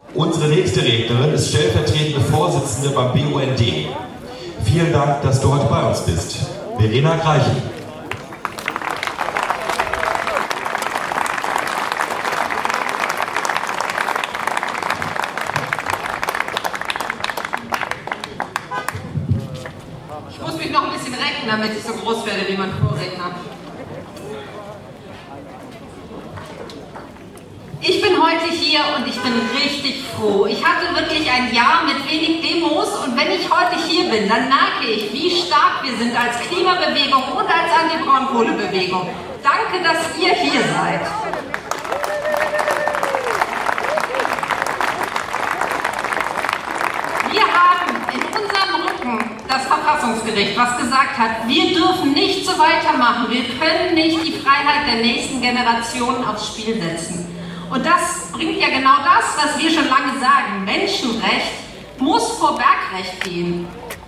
Unsere nächste Rednerin ist stellvertretende Vorsitzende beim BUND. Vielen Dank, dass du heute bei uns bist. Verena Greichen. Ich muss mich noch ein bisschen recken, damit ich so groß werde wie mein Vorredner. Ich bin heute hier und ich bin richtig froh. Ich hatte wirklich ein Jahr mit wenig Demos und wenn ich heute hier bin, dann merke ich, wie stark wir sind als Klimabewegung und als Anti-Braunkohlebewegung. Danke, dass ihr hier seid. Wir haben in unserem Rücken das Verfassungsgericht, was gesagt hat, wir dürfen nicht so weitermachen, wir können nicht die Freiheit der nächsten Generationen aufs Spiel setzen. Und das bringt ja genau das, was wir schon lange sagen. Menschenrecht muss vor Bergrecht gehen.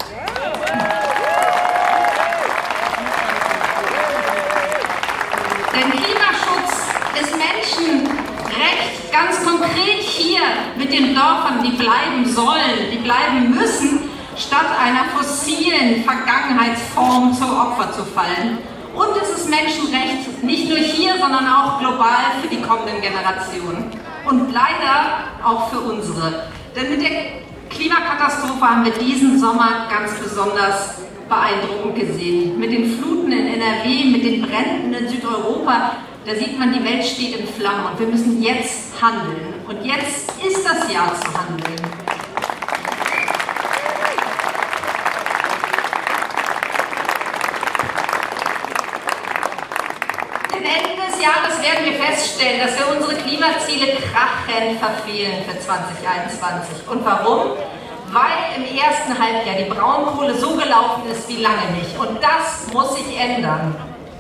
Denn Klimaschutz ist Menschenrecht, ganz konkret hier mit den Dörfern, die bleiben sollen, die bleiben müssen, statt einer fossilen Vergangenheitsform zum Opfer zu fallen. Und es ist Menschenrecht, nicht nur hier, sondern auch global für die kommenden Generationen. Und leider auch für unsere. Denn mit der Klimakatastrophe haben wir diesen Sommer ganz besonders beeindruckend gesehen. Mit den Fluten in NRW, mit den Bränden in Südeuropa, da sieht man, die Welt steht in Flammen und wir müssen jetzt handeln. Und jetzt ist das Jahr zu handeln. Ende des Jahres werden wir feststellen, dass wir unsere Klimaziele krachend verfehlen für 2021. Und warum? Weil im ersten Halbjahr die Braunkohle so gelaufen ist wie lange nicht. Und das muss sich ändern.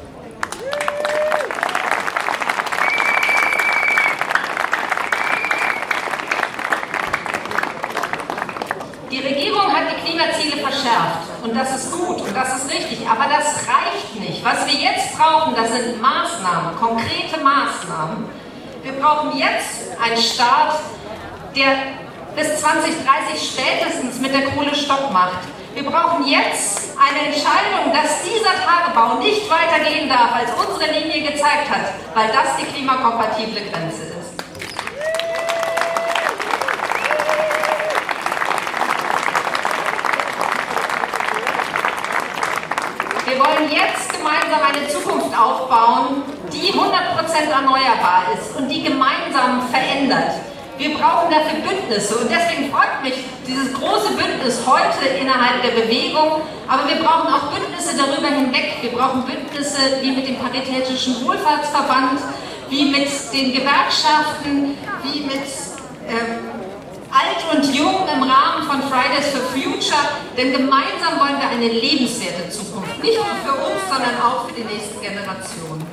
Die Regierung hat die Klimaziele verschärft und das ist gut und das ist richtig, aber das reicht nicht. Was wir jetzt brauchen, das sind Maßnahmen, konkrete Maßnahmen. Wir brauchen jetzt einen Staat, der bis 2030 spätestens mit der Kohle Stopp macht. Wir brauchen jetzt eine Entscheidung, dass dieser Tagebau nicht weitergehen darf, als unsere Linie gezeigt hat, weil das die klimakompatible Grenze ist. Wir wollen jetzt gemeinsam eine Zukunft aufbauen, die 100% erneuerbar ist und die gemeinsam verändert. Wir brauchen dafür Bündnisse und deswegen freut mich dieses große Bündnis heute innerhalb der Bewegung, aber wir brauchen auch Bündnisse darüber hinweg. Wir brauchen Bündnisse wie mit dem Paritätischen Wohlfahrtsverband, wie mit den Gewerkschaften, wie mit Alt und Jung im Rahmen von Fridays for Future, denn gemeinsam wollen wir eine lebenswerte Zukunft, nicht nur für uns, sondern auch für die nächsten Generationen.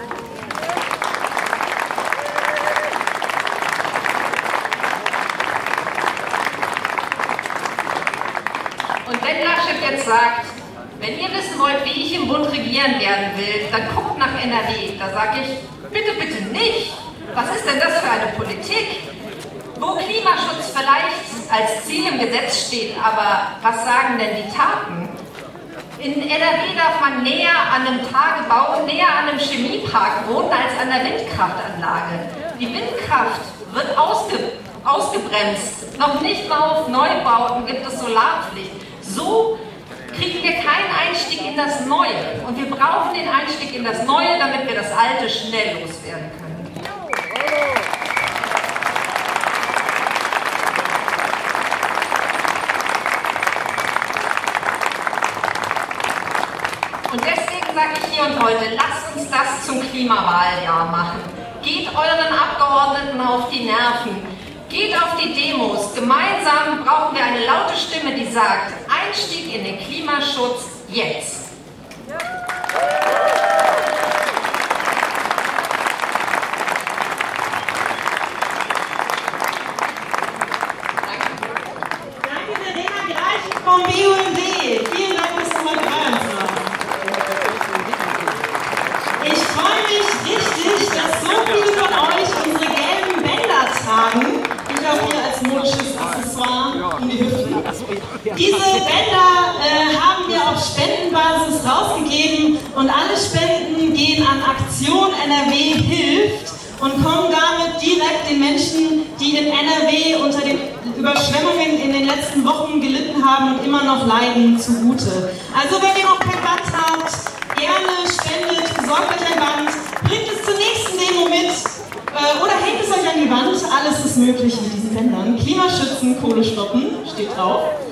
Und wenn Laschet jetzt sagt, wenn ihr wissen wollt, wie ich im Bund regieren werden will, dann guckt nach NRW, da sage ich, bitte, bitte nicht. Was ist denn das für eine Politik? Wo Klimaschutz vielleicht als Ziel im Gesetz steht, aber was sagen denn die Taten? In NRW darf man näher an einem Tagebau, näher an einem Chemiepark wohnen als an der Windkraftanlage. Die Windkraft wird ausgebremst. Noch nicht mal auf Neubauten gibt es Solarpflicht. So kriegen wir keinen Einstieg in das Neue. Und wir brauchen den Einstieg in das Neue, damit wir das Alte schnell loswerden können. Und deswegen sage ich hier und heute, lasst uns das zum Klimawahljahr machen. Geht euren Abgeordneten auf die Nerven. Geht auf die Demos. Gemeinsam brauchen wir eine laute Stimme, die sagt, Einstieg in den Klimaschutz jetzt. Danke, Verena Greichen vom BUND. Vielen Dank, dass du heute bei uns warst. Ich freue mich richtig, dass so viele von euch unsere gelben Bänder tragen. Ich auch hier als als modisches Accessoire um die Hüften. Diese Bänder haben wir auf Spendenbasis rausgegeben und alle Spenden gehen an Aktion NRW hilft und kommen damit direkt den Menschen, die in NRW unter den Überschwemmungen in den letzten Wochen gelitten haben und immer noch leiden, zugute. Also wenn ihr noch kein Band habt, gerne spendet, besorgt euch ein Band, bringt es zur nächsten Demo mit oder hängt es euch an die Wand. Alles ist möglich mit diesen Bändern. Klimaschützen, Kohle stoppen, steht drauf.